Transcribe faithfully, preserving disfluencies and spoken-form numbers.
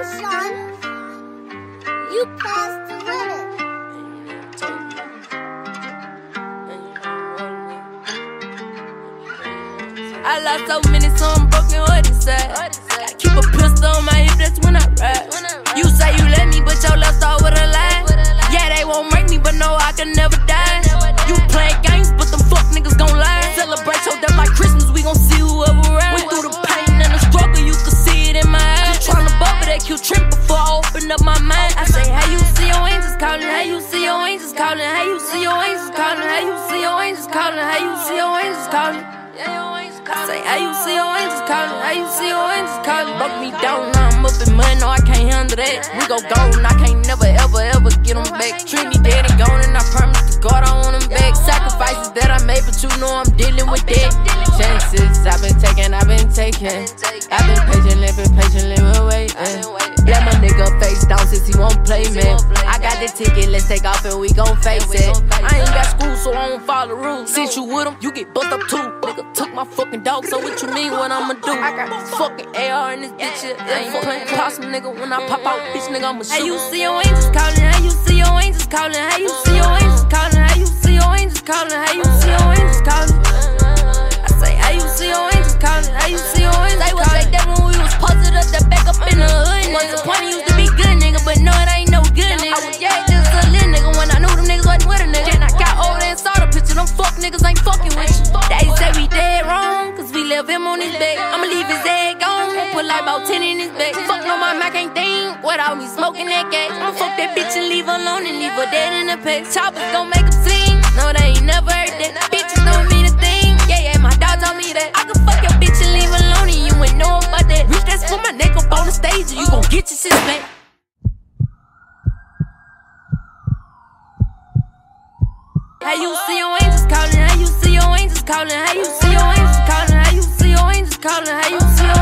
Sean. You passed the limit. I lost so many, so I'm broken, what it say? Gotta keep a pistol on my hip, that's when I ride. You say you let me, but your love start with a lie. Yeah, they won't break me, but no, I can never die. You play games, but them fuck niggas gon' lie. Celebrate your death like Christmas, we gon' see whoever around. Went through the pain and the struggle, you could see it in my eyes. You tryna bubble that cute trip before I open up my mind. I say, how you see your angels calling? How you see your angels calling? How you see your angels calling? How you see your angels calling? How you see your angels calling? I say, how you see your angels calling? How you see your angels calling? Broke me down, now I'm up in money, no, I can't handle that. We go gone, I can't never, ever, ever get them back. Treat me dead and gone, and I promise to God I want them back. Sacrifices that I made, but you know I'm dealing with that. Chances I've been taking, I've been taking. I've been patiently, been patiently waiting. Let my nigga face down since he won't play me. I got the ticket, let's take off and we gon' face it. I ain't got school, so I don't follow rules. Since you with him, you get bucked up too. Nigga took my fucking dog, so what you mean what I'ma do? I got this fucking A R in this bitch, yeah. I ain't playing possum, nigga. When I pop out, bitch, nigga, I'ma shoot. How you see your angels calling? How you see your angels calling? How you see your angels calling? How you see your angels calling? How you see your angels calling? I say, how you see your angels calling? How you see your angels calling? They was like that when we was posted up, that back up in the hood. Once upon a used to be good, nigga, but no, it ain't no good, nigga. I was, yeah, just a little nigga when I knew them niggas wasn't with a nigga. Then I got over there and saw the picture, them fuck niggas ain't fucking with you. They say we dead wrong, cause we left him on his bed. I'ma leave his head gone, put like about ten in his bed. Fuck no, my Mac ain't think without me smoking that gas. I'ma fuck that bitch and leave her alone and leave her dead in the pit. Choppers gon' make him sing, no, they ain't never heard that. Bitches don't mean a thing, yeah, yeah, my dog told me that. I can fuck your bitch and leave her alone and you ain't know about that. Reach that's for my neck up on the stage and you gon' get your shit back. How you see your angels calling? How you see your angels calling? How you see your angels calling? How you see your angels calling? How you see your